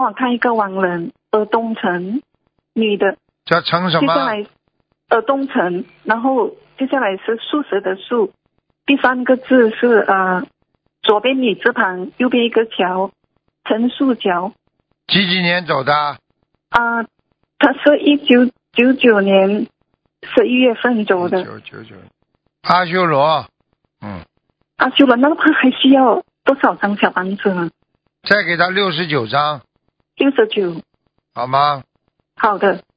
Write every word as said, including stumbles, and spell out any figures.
我看一个亡人，尔东城，女的。 叫陈什么？ 接下来，尔东城，然后接下来是素食的素，第三个字是呃，左边女字旁，右边一个桥，陈树桥。 几几年走的？ 啊、他是一九九九年十一月份走的。 一九九九。阿修罗，嗯。 阿修罗，那他还需要多少张小房子呢？ 再给他六十九张。 六十九。 好吗？ 好的。